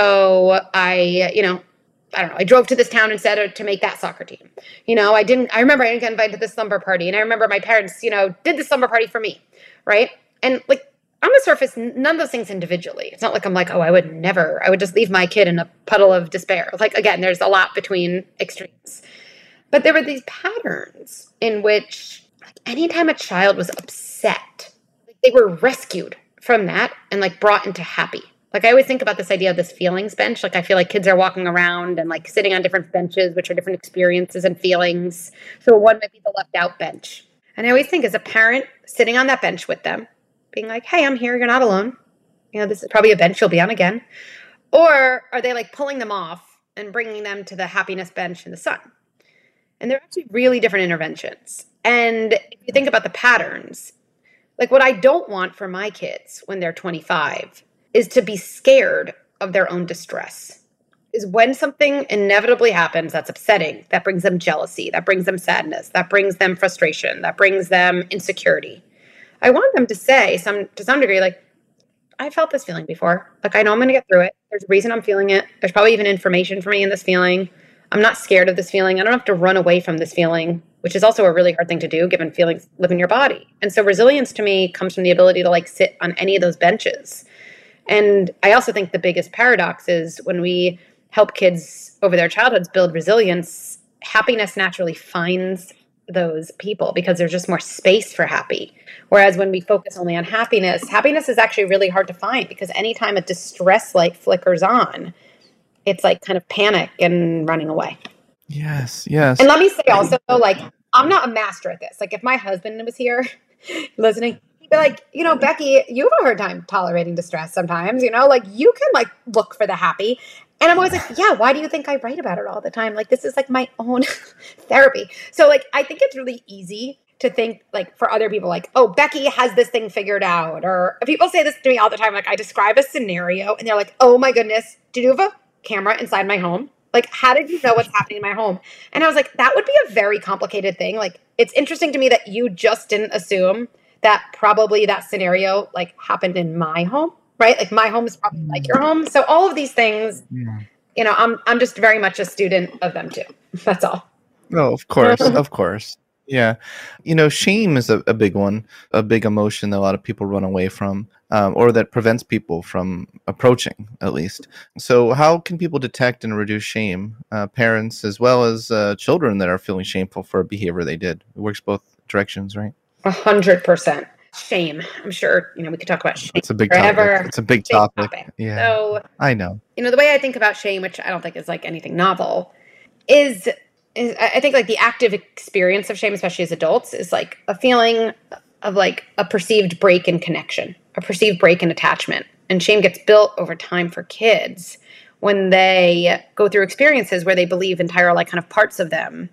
So I, you know, I don't know, I drove to this town instead to make that soccer team. You know, I didn't, I remember I didn't get invited to this slumber party. And I remember my parents, you know, did the slumber party for me, right? And like, on the surface, none of those things individually. It's not like I'm like, oh, I would never, I would just leave my kid in a puddle of despair. Like, again, there's a lot between extremes. But there were these patterns in which like, anytime a child was upset, like, they were rescued from that and like brought into happy. Like I always think about this idea of this feelings bench. Like I feel like kids are walking around and like sitting on different benches, which are different experiences and feelings. So one might be the left out bench. And I always think as a parent sitting on that bench with them, being like, hey, I'm here. You're not alone. You know, this is probably a bench you'll be on again. Or are they like pulling them off and bringing them to the happiness bench in the sun? And they're actually really different interventions. And if you think about the patterns, like what I don't want for my kids when they're twenty-five is to be scared of their own distress. Is when something inevitably happens that's upsetting, that brings them jealousy, that brings them sadness, that brings them frustration, that brings them insecurity. I want them to say some to some degree, like, I felt this feeling before. Like, I know I'm going to get through it. There's a reason I'm feeling it. There's probably even information for me in this feeling. I'm not scared of this feeling. I don't have to run away from this feeling, which is also a really hard thing to do given feelings live in your body. And so resilience to me comes from the ability to like sit on any of those benches. And I also think the biggest paradox is when we help kids over their childhoods build resilience, happiness naturally finds those people because there's just more space for happy. Whereas when we focus only on happiness, happiness is actually really hard to find because anytime a distress light flickers on, it's like kind of panic and running away. Yes, yes. And let me say also, like, I'm not a master at this. Like, if my husband was here listening, he'd be like, you know, Becky, you have a hard time tolerating distress sometimes, you know, like you can like look for the happy. And I'm always like, yeah, why do you think I write about it all the time? Like, this is like my own therapy. So like, I think it's really easy to think like for other people, like, oh, Becky has this thing figured out. Or people say this to me all the time. Like I describe a scenario and they're like, oh my goodness, did you have a camera inside my home? Like, how did you know what's happening in my home? And I was like, that would be a very complicated thing. Like, it's interesting to me that you just didn't assume that probably that scenario like happened in my home, right? Like my home is probably like your home. So all of these things, yeah. you know, I'm I'm just very much a student of them too. That's all. Oh, of course, of course. Yeah. You know, shame is a, a big one, a big emotion that a lot of people run away from, um, or that prevents people from approaching, at least. So how can people detect and reduce shame, uh, parents as well as uh, children that are feeling shameful for a behavior they did? It works both directions, right? A hundred percent. Shame. I'm sure, you know, we could talk about shame It's a big forever. topic. It's a big, big topic. topic. Yeah. So, I know. You know, the way I think about shame, which I don't think is like anything novel, is... Is, I think like the active experience of shame, especially as adults, is like a feeling of like a perceived break in connection, a perceived break in attachment. And shame gets built over time for kids when they go through experiences where they believe entire like kind of parts of them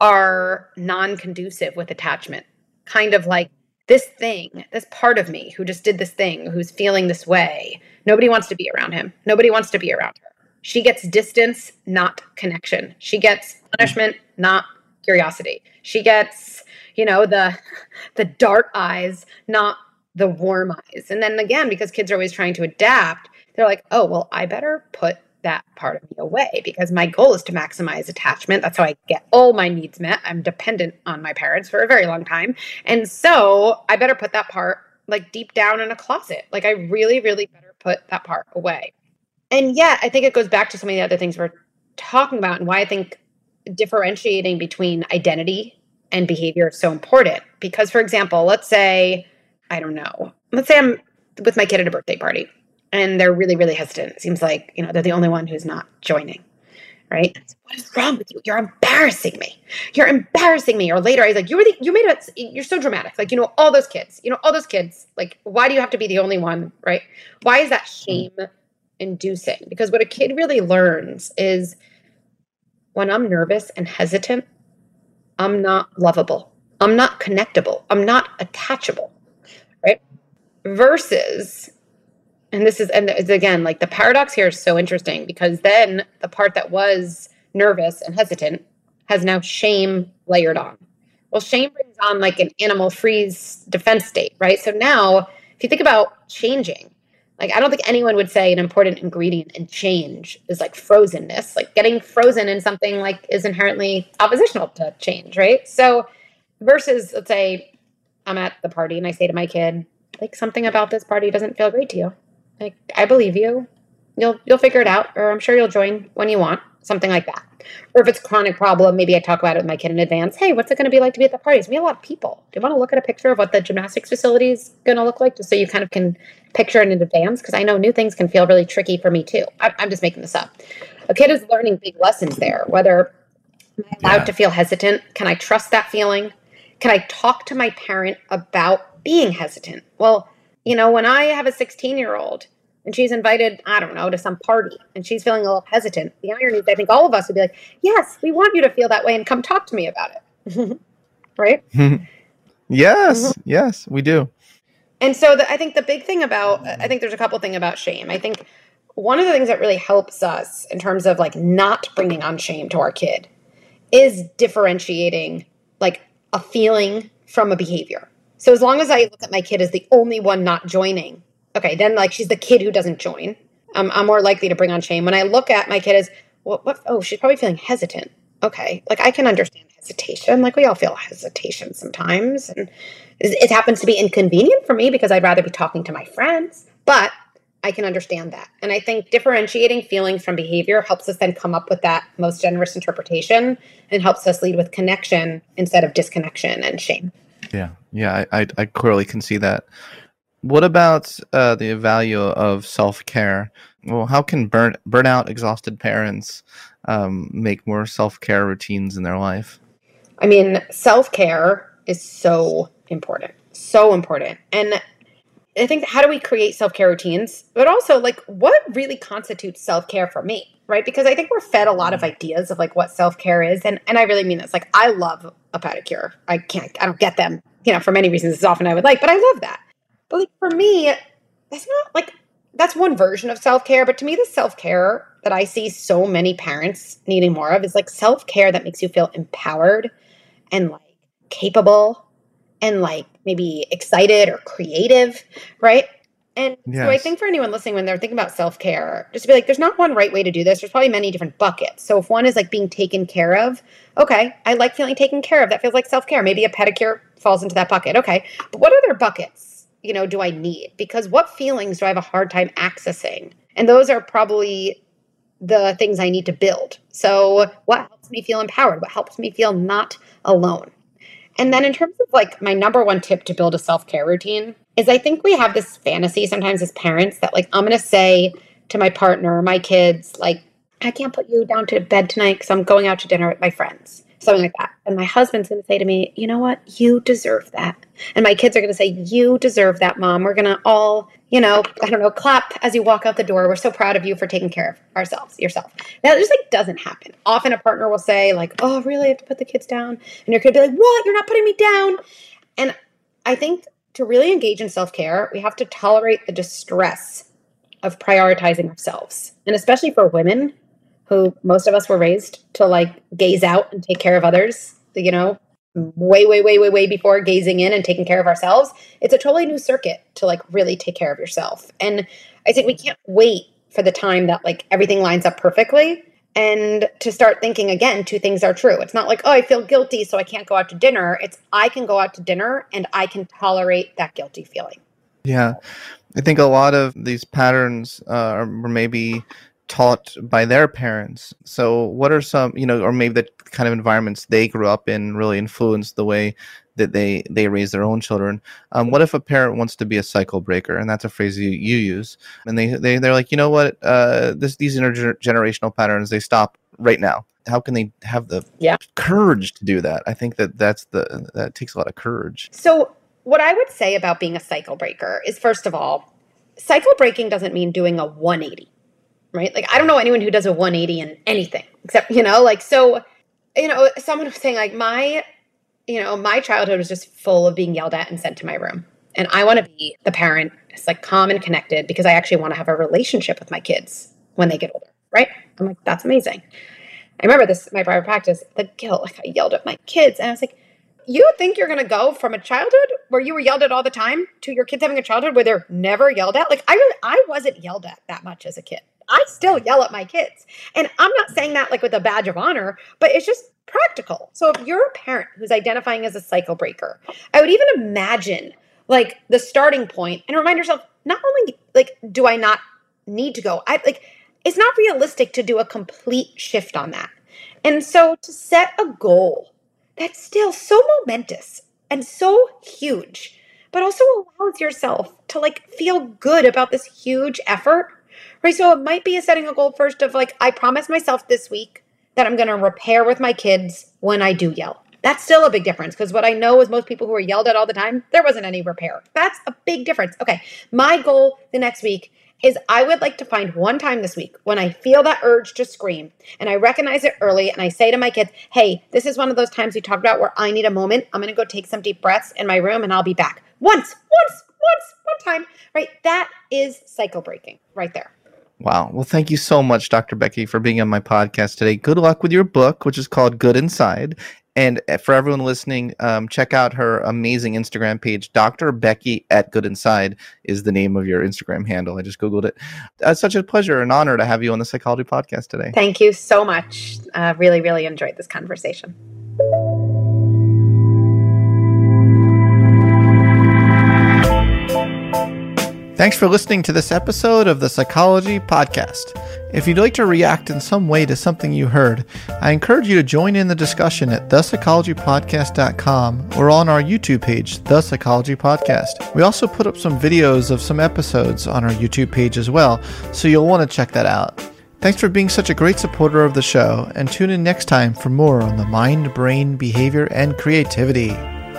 are non-conducive with attachment. Kind of like this thing, this part of me who just did this thing, who's feeling this way. Nobody wants to be around him. Nobody wants to be around her. She gets distance, not connection. She gets punishment, not curiosity. She gets, you know, the the dark eyes, not the warm eyes. And then again, because kids are always trying to adapt, they're like, oh, well, I better put that part of me away because my goal is to maximize attachment. That's how I get all my needs met. I'm dependent on my parents for a very long time. And so I better put that part like deep down in a closet. Like I really, really better put that part away. And yet I think it goes back to some of the other things we're talking about and why I think differentiating between identity and behavior is so important. Because for example, let's say, I don't know, let's say I'm with my kid at a birthday party. And they're really, really hesitant. It seems like, you know, they're the only one who's not joining, right? What is wrong with you? You're embarrassing me. You're embarrassing me. Or later, I was like, you really, you made it, you're so dramatic. Like, you know, all those kids, you know, all those kids, like, why do you have to be the only one, right? Why is that shame inducing? Because what a kid really learns is when I'm nervous and hesitant, I'm not lovable. I'm not connectable. I'm not attachable, right? Versus... And this is, and again, like the paradox here is so interesting because then the part that was nervous and hesitant has now shame layered on. Well, shame brings on like an animal freeze defense state, right? So now if you think about changing, like I don't think anyone would say an important ingredient in change is like frozenness. Like getting frozen in something like is inherently oppositional to change, right? So versus, let's say I'm at the party and I say to my kid, like something about this party doesn't feel great to you. Like, I believe you. You'll you'll figure it out, or I'm sure you'll join when you want, something like that. Or if it's a chronic problem, maybe I talk about it with my kid in advance. Hey, what's it going to be like to be at the parties? We have a lot of people. Do you want to look at a picture of what the gymnastics facility is going to look like, just so you kind of can picture it in advance? Because I know new things can feel really tricky for me too. I, I'm just making this up. A kid is learning big lessons there. Whether am I allowed yeah. to feel hesitant? Can I trust that feeling? Can I talk to my parent about being hesitant? Well, you know, when I have a sixteen-year-old and she's invited, I don't know, to some party and she's feeling a little hesitant, the irony is I think all of us would be like, yes, we want you to feel that way and come talk to me about it. Right? Yes, mm-hmm. yes, we do. And so the, I think the big thing about, I think there's a couple things about shame. I think one of the things that really helps us in terms of like not bringing on shame to our kid is differentiating like a feeling from a behavior. So as long as I look at my kid as the only one not joining, okay, then like she's the kid who doesn't join. Um, I'm more likely to bring on shame. When I look at my kid as, what, what, oh, she's probably feeling hesitant. Okay, like I can understand hesitation. Like we all feel hesitation sometimes. And it happens to be inconvenient for me because I'd rather be talking to my friends, but I can understand that. And I think differentiating feelings from behavior helps us then come up with that most generous interpretation and helps us lead with connection instead of disconnection and shame. Yeah, yeah, I, I, I clearly can see that. What about uh, the value of self-care? Well, how can burn burnout, exhausted parents um, make more self-care routines in their life? I mean, self-care is so important, so important. And I think, how do we create self-care routines? But also, like, what really constitutes self-care for me, right? Because I think we're fed a lot of ideas of, like, what self-care is. And and I really mean this. Like, I love a pedicure. I can't, I don't get them, you know, for many reasons as often as I would like, but I love that. But, like, for me, that's not, like, that's one version of self-care. But to me, the self-care that I see so many parents needing more of is, like, self-care that makes you feel empowered and, like, capable and like maybe excited or creative, right? And yes. So I think for anyone listening, when they're thinking about self-care, just to be like, there's not one right way to do this. There's probably many different buckets. So if one is like being taken care of, okay, I like feeling taken care of. That feels like self-care. Maybe a pedicure falls into that bucket. Okay, but what other buckets, you know, do I need? Because what feelings do I have a hard time accessing? And those are probably the things I need to build. So what helps me feel empowered? What helps me feel not alone? And then in terms of like my number one tip to build a self-care routine is I think we have this fantasy sometimes as parents that like, I'm going to say to my partner, my kids, like, I can't put you down to bed tonight because I'm going out to dinner with my friends, something like that. And my husband's going to say to me, you know what? You deserve that. And my kids are going to say, you deserve that, Mom. We're going to all, you know, I don't know, clap as you walk out the door. We're so proud of you for taking care of ourselves, yourself. That just like doesn't happen. Often a partner will say like, oh, really? I have to put the kids down? And your kid will be like, what? You're not putting me down. And I think to really engage in self-care, we have to tolerate the distress of prioritizing ourselves. And especially for women who most of us were raised to like gaze out and take care of others, you know, way, way, way, way, way before gazing in and taking care of ourselves. It's a totally new circuit to like really take care of yourself. And I think we can't wait for the time that like everything lines up perfectly and to start thinking again, two things are true. It's not like, oh, I feel guilty, so I can't go out to dinner. It's I can go out to dinner and I can tolerate that guilty feeling. Yeah. I think a lot of these patterns uh, are maybe taught by their parents. So what are some, you know, or maybe the kind of environments they grew up in really influenced the way that they, they raise their own children. Um, what if a parent wants to be a cycle breaker? And that's a phrase you, you use. And they, they, they're like, you know what, uh, this, these intergenerational patterns, they stop right now. How can they have the yeah. courage to do that? I think that that's the, that takes a lot of courage. So what I would say about being a cycle breaker is, first of all, cycle breaking doesn't mean doing a one eighty. Right? Like, I don't know anyone who does a one eighty in anything except, you know, like, so, you know, someone was saying like my, you know, my childhood was just full of being yelled at and sent to my room. And I want to be the parent that's like calm and connected because I actually want to have a relationship with my kids when they get older. Right? I'm like, that's amazing. I remember this, my private practice, the guilt, like I yelled at my kids and I was like, you think you're going to go from a childhood where you were yelled at all the time to your kids having a childhood where they're never yelled at? Like I really, I wasn't yelled at that much as a kid. I still yell at my kids. And I'm not saying that like with a badge of honor, but it's just practical. So if you're a parent who's identifying as a cycle breaker, I would even imagine like the starting point and remind yourself, not only like, do I not need to go? I like, it's not realistic to do a complete shift on that. And so to set a goal that's still so momentous and so huge, but also allows yourself to like feel good about this huge effort. Right. So it might be a setting a goal first of like, I promise myself this week that I'm going to repair with my kids when I do yell. That's still a big difference because what I know is most people who are yelled at all the time, there wasn't any repair. That's a big difference. Okay. My goal the next week is I would like to find one time this week when I feel that urge to scream and I recognize it early and I say to my kids, hey, this is one of those times we talked about where I need a moment. I'm going to go take some deep breaths in my room and I'll be back. Once, once, once, one time, right? That is cycle breaking right there. Wow. Well, thank you so much, Doctor Becky, for being on my podcast today. Good luck with your book, which is called Good Inside. And for everyone listening, um, check out her amazing Instagram page. Doctor Becky at Good Inside is the name of your Instagram handle. I just Googled it. Uh, it's such a pleasure and honor to have you on the Psychology Podcast today. Thank you so much. Uh, really, really enjoyed this conversation. Thanks for listening to this episode of the Psychology Podcast. If you'd like to react in some way to something you heard, I encourage you to join in the discussion at the psychology podcast dot com or on our YouTube page, The Psychology Podcast. We also put up some videos of some episodes on our YouTube page as well, so you'll want to check that out. Thanks for being such a great supporter of the show, and tune in next time for more on the mind, brain, behavior, and creativity.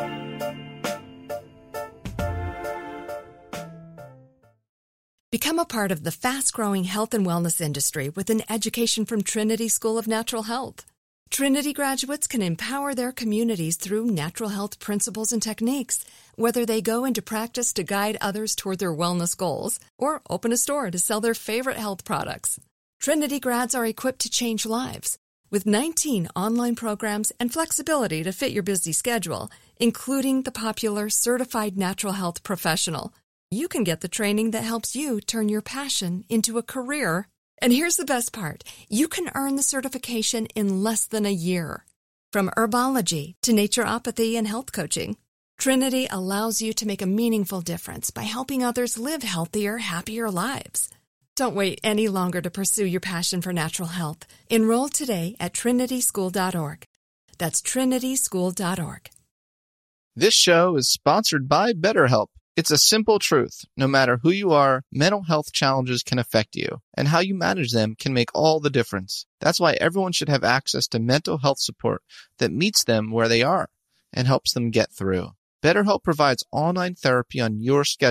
Become a part of the fast-growing health and wellness industry with an education from Trinity School of Natural Health. Trinity graduates can empower their communities through natural health principles and techniques, whether they go into practice to guide others toward their wellness goals or open a store to sell their favorite health products. Trinity grads are equipped to change lives with nineteen online programs and flexibility to fit your busy schedule, including the popular Certified Natural Health Professional. You can get the training that helps you turn your passion into a career. And here's the best part. You can earn the certification in less than a year. From herbology to naturopathy and health coaching, Trinity allows you to make a meaningful difference by helping others live healthier, happier lives. Don't wait any longer to pursue your passion for natural health. Enroll today at trinity school dot org. That's trinity school dot org. This show is sponsored by BetterHelp. It's a simple truth. No matter who you are, mental health challenges can affect you, and how you manage them can make all the difference. That's why everyone should have access to mental health support that meets them where they are and helps them get through. BetterHelp provides online therapy on your schedule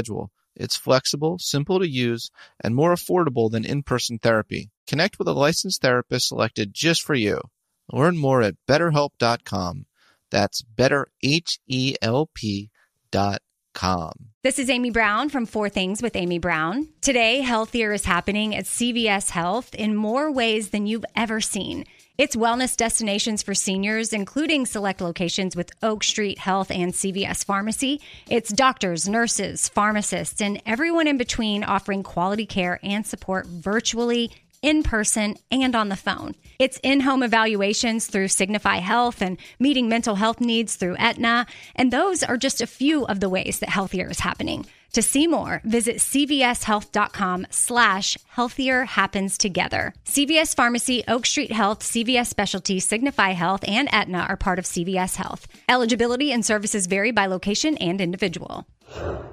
It's flexible, simple to use, and more affordable than in-person therapy. Connect with a licensed therapist selected just for you. Learn more at better help dot com. That's better help dot com. This is Amy Brown from Four Things with Amy Brown. Today, Healthier is happening at C V S Health in more ways than you've ever seen. It's wellness destinations for seniors, including select locations with Oak Street Health and C V S Pharmacy. It's doctors, nurses, pharmacists, and everyone in between offering quality care and support virtually, in person, and on the phone. It's in-home evaluations through Signify Health and meeting mental health needs through Aetna. And those are just a few of the ways that Healthier is happening. To see more, visit cvshealth.com slash healthier happens together. C V S Pharmacy, Oak Street Health, C V S Specialty, Signify Health, and Aetna are part of C V S Health. Eligibility and services vary by location and individual.